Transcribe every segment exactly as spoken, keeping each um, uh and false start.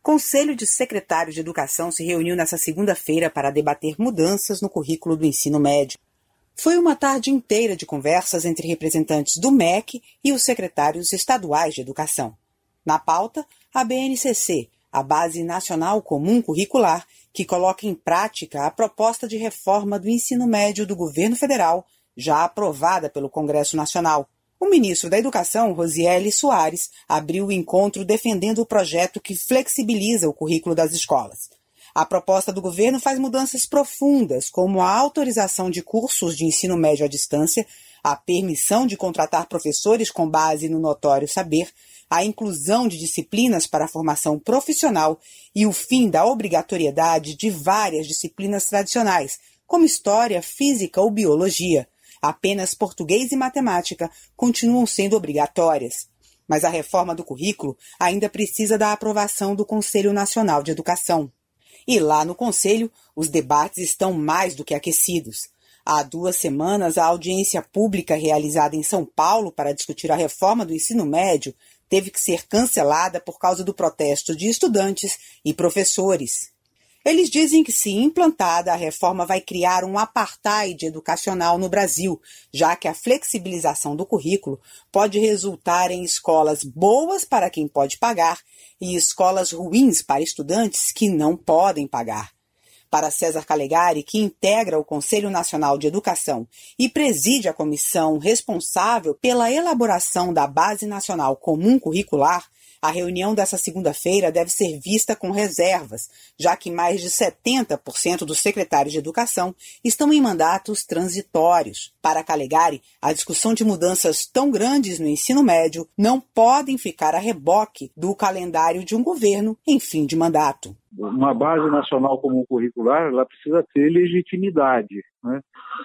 Conselho de Secretários de Educação se reuniu nesta segunda-feira para debater mudanças no currículo do ensino médio. Foi uma tarde inteira de conversas entre representantes do M E C e os secretários estaduais de educação. Na pauta, a B N C C, a Base Nacional Comum Curricular, que coloca em prática a proposta de reforma do ensino médio do governo federal, já aprovada pelo Congresso Nacional. O ministro da Educação, Rosieli Soares, abriu o encontro defendendo o projeto que flexibiliza o currículo das escolas. A proposta do governo faz mudanças profundas, como a autorização de cursos de ensino médio à distância, a permissão de contratar professores com base no notório saber, a inclusão de disciplinas para a formação profissional e o fim da obrigatoriedade de várias disciplinas tradicionais, como história, física ou biologia. Apenas português e matemática continuam sendo obrigatórias. Mas a reforma do currículo ainda precisa da aprovação do Conselho Nacional de Educação. E lá no Conselho, os debates estão mais do que aquecidos. Há duas semanas, a audiência pública realizada em São Paulo para discutir a reforma do ensino médio teve que ser cancelada por causa do protesto de estudantes e professores. Eles dizem que, se implantada, a reforma vai criar um apartheid educacional no Brasil, já que a flexibilização do currículo pode resultar em escolas boas para quem pode pagar e escolas ruins para estudantes que não podem pagar. Para César Calegari, que integra o Conselho Nacional de Educação e preside a comissão responsável pela elaboração da Base Nacional Comum Curricular, a reunião dessa segunda-feira deve ser vista com reservas, já que mais de setenta por cento dos secretários de educação estão em mandatos transitórios. Para Calegari, a discussão de mudanças tão grandes no ensino médio não podem ficar a reboque do calendário de um governo em fim de mandato. Uma base nacional comum curricular, ela precisa ter legitimidade, né?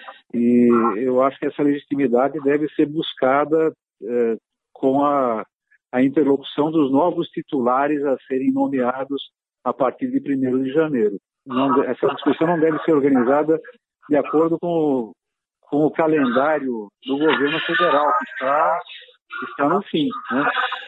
E eu acho que essa legitimidade deve ser buscada é, com a a interlocução dos novos titulares a serem nomeados a partir de primeiro de janeiro. Não, essa discussão não deve ser organizada de acordo com o, com o calendário do governo federal, que está, está no fim, né?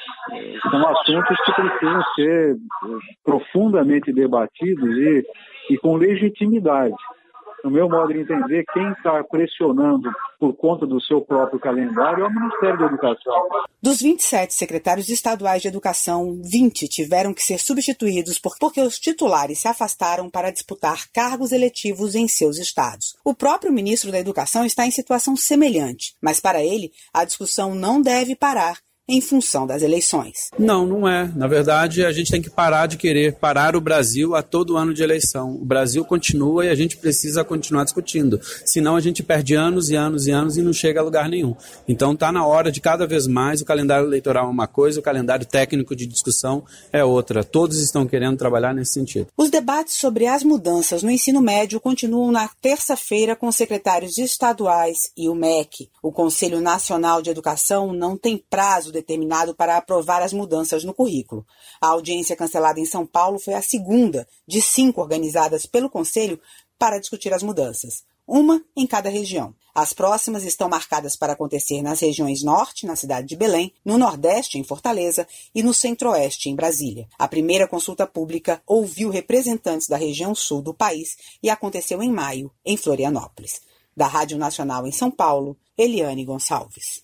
São assuntos que precisam ser profundamente debatidos e, e com legitimidade. No meu modo de entender, quem está pressionando por conta do seu próprio calendário é o Ministério da Educação. Dos vinte e sete secretários estaduais de educação, vinte tiveram que ser substituídos porque os titulares se afastaram para disputar cargos eletivos em seus estados. O próprio ministro da Educação está em situação semelhante, mas para ele, a discussão não deve parar em função das eleições. Não, não é. Na verdade, a gente tem que parar de querer parar o Brasil a todo ano de eleição. O Brasil continua e a gente precisa continuar discutindo. Senão a gente perde anos e anos e anos e não chega a lugar nenhum. Então está na hora de cada vez mais, o calendário eleitoral é uma coisa, o calendário técnico de discussão é outra. Todos estão querendo trabalhar nesse sentido. Os debates sobre as mudanças no ensino médio continuam na terça-feira com os secretários estaduais e o M E C. O Conselho Nacional de Educação não tem prazo determinado para aprovar as mudanças no currículo. A audiência cancelada em São Paulo foi a segunda de cinco organizadas pelo Conselho para discutir as mudanças, uma em cada região. As próximas estão marcadas para acontecer nas regiões Norte, na cidade de Belém, no Nordeste, em Fortaleza, e no Centro-Oeste, em Brasília. A primeira consulta pública ouviu representantes da região sul do país e aconteceu em maio, em Florianópolis. Da Rádio Nacional em São Paulo, Eliane Gonçalves.